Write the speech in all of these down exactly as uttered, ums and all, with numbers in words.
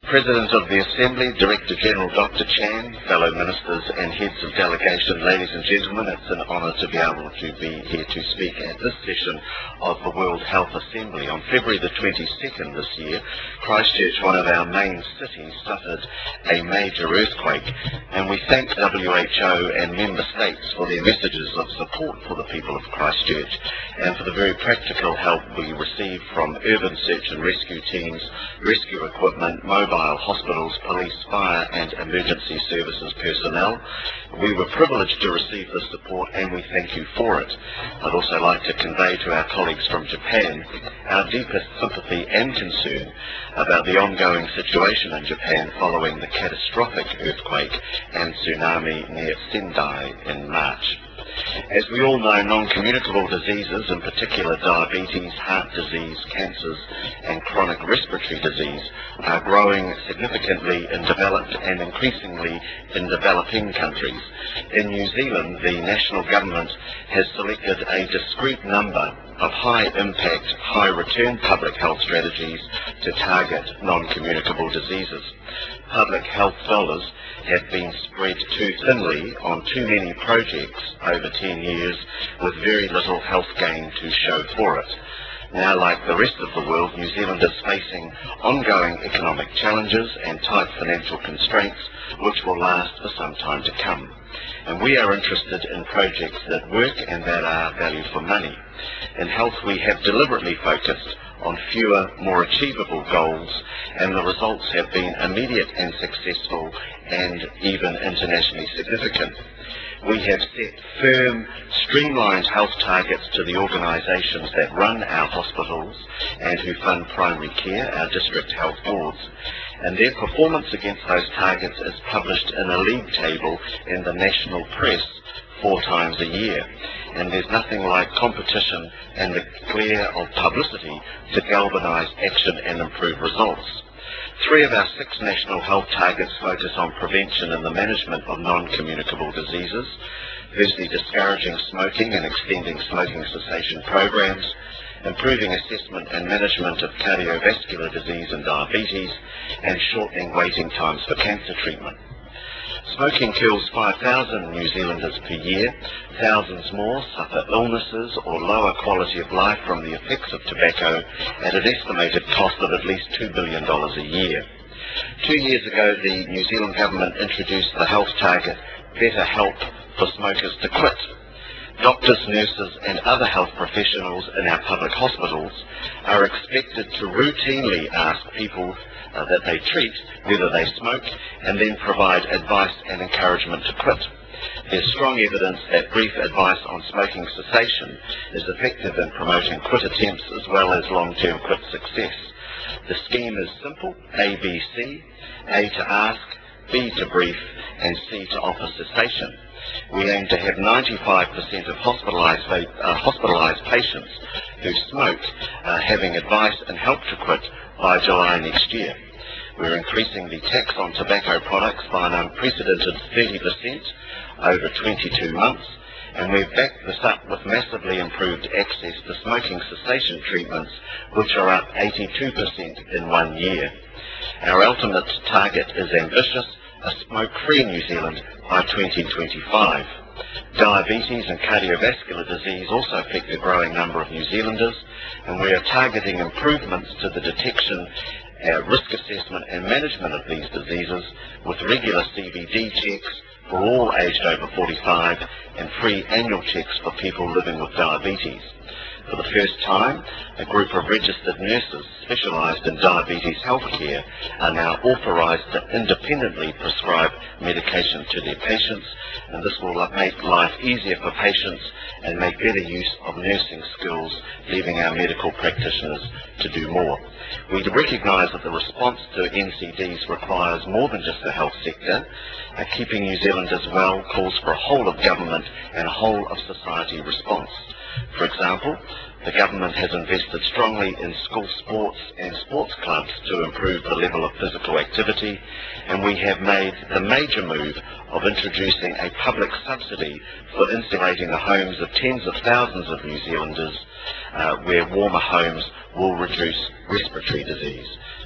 President of the Assembly, Director General Doctor Chan, fellow ministers and heads of delegation, ladies and gentlemen, it's an honour to be able to be here to speak at this session of the World Health Assembly. On February the twenty-second this year, Christchurch, one of our main cities, suffered a major earthquake, and we thank W H O and member states for their messages of support for the people of Christchurch and for the very practical help we received from urban search and rescue teams, rescue equipment, mobile hospitals, police, fire and emergency services personnel. We were privileged to receive this support and we thank you for it. I'd also like to convey to our colleagues from Japan our deepest sympathy and concern about the ongoing situation in Japan following the catastrophic earthquake and tsunami near Sendai in March. As we all know, non-communicable diseases, in particular diabetes, heart disease, cancers and chronic respiratory disease, are growing significantly in developed and increasingly in developing countries. In New Zealand, the national government has selected a discrete number of high-impact, high-return public health strategies to target non-communicable diseases. Public health dollars have been spread too thinly on too many projects over ten years with very little health gain to show for it. Now, like the rest of the world, New Zealand is facing ongoing economic challenges and tight financial constraints which will last for some time to come. And we are interested in projects that work and that are value for money. In health, we have deliberately focused on fewer, more achievable goals, and the results have been immediate and successful and even internationally significant. We have set firm, streamlined health targets to the organisations that run our hospitals and who fund primary care, our district health boards, and their performance against those targets is published in a league table in the national press four times a year. And there's nothing like competition and the glare of publicity to galvanise action and improve results. Three of our six national health targets focus on prevention and the management of non-communicable diseases. Firstly, discouraging smoking and extending smoking cessation programs, improving assessment and management of cardiovascular disease and diabetes, and shortening waiting times for cancer treatment. Smoking kills five thousand New Zealanders per year. Thousands more suffer illnesses or lower quality of life from the effects of tobacco at an estimated cost of at least two billion dollars a year. Two years ago, the New Zealand government introduced the health target, Better Help for Smokers to Quit. Doctors, nurses and other health professionals in our public hospitals are expected to routinely ask people uh, that they treat whether they smoke and then provide advice and encouragement to quit. There's strong evidence that brief advice on smoking cessation is effective in promoting quit attempts as well as long-term quit success. The scheme is simple: A, B, C. A to ask, B to brief and C to offer cessation. We aim to have ninety-five percent of hospitalised uh, hospitalised patients who smoke uh, having advice and help to quit by July next year. We're increasing the tax on tobacco products by an unprecedented thirty percent over twenty-two months, and we've backed this up with massively improved access to smoking cessation treatments, which are up eighty-two percent in one year. Our ultimate target is ambitious: a smoke-free New Zealand by twenty twenty-five. Diabetes and cardiovascular disease also affect a growing number of New Zealanders, and we are targeting improvements to the detection, uh, risk assessment and management of these diseases with regular C V D checks for all aged over forty-five and free annual checks for people living with diabetes. For the first time, a group of registered nurses specialised in diabetes healthcare are now authorised to independently prescribe medication to their patients, and this will make life easier for patients and make better use of nursing skills, leaving our medical practitioners to do more. We recognise that the response to N C Ds requires more than just the health sector. Uh, keeping New Zealanders well calls for a whole of government and a whole of society response. For example, the government has invested strongly in school sports and sports clubs to improve the level of physical activity, and we have made the major move of introducing a public subsidy for insulating the homes of tens of thousands of New Zealanders, uh, where warmer homes will reduce respiratory disease.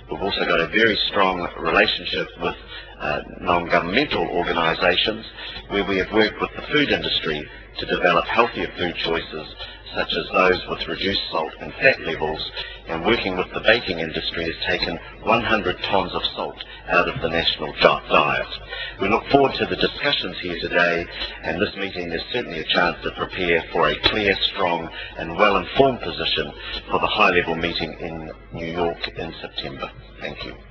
We've also got a very strong relationship with uh, non-governmental organisations where we have worked with the food industry to develop healthier food choices such as those with reduced salt and fat levels, and working with the baking industry has taken one hundred tonnes of salt out of the national diet. We look forward to the discussions here today, and this meeting is certainly a chance to prepare for a clear, strong and well-informed position for the high-level meeting in New York in September. Thank you.